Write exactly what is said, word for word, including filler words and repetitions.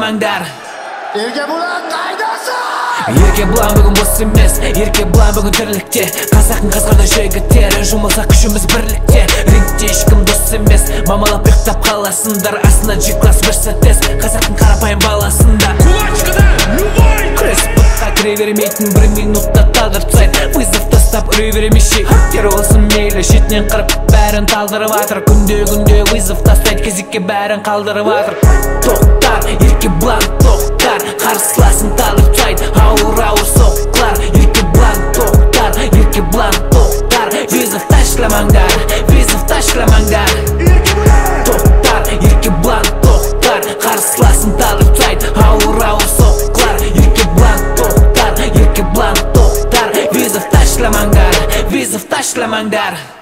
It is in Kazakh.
tashlamanglar. Erkebulan qaydasan? Erkebulan bugun bos emas, Erkebulan bugun tiriklikda. Qasaqning qasqarda jigitlar, жұмылса күшіміз бірлікте. Ringде ешкім дос емес, мамалап ұйықтап қаласыңдар. Астына G-класс бір сәттес, Қазақтың қарапайым баласында. Кулачкада любой Күрес бұтқа кіре бермейтін бір минутта талдырып тастайды. Вызов тастап үре беремеші, кері болсын мейлі. Шетінен қырып бәрін талдырып атыр. Күнде-күнде вызов тастайды, кезекке бәрін қалдырып атыр. Тоқтар, Еркебулан тоқтар, қарсыласын талдырып тастайды. Ауыр-ауыр соққылар, Еркебулан тоқтар, Еркебулан тоқтар. Вызов ташламаңдар, вызов ташламаңдар. Тоқтар, Еркебулан тоқтар, қарсыласын талдырып тастайды. Ауыр-ауыр соққылар, Еркебулан тоқтар, Еркебулан тоқтар. Вызов ташламаңдар, вызов ташламаңдар.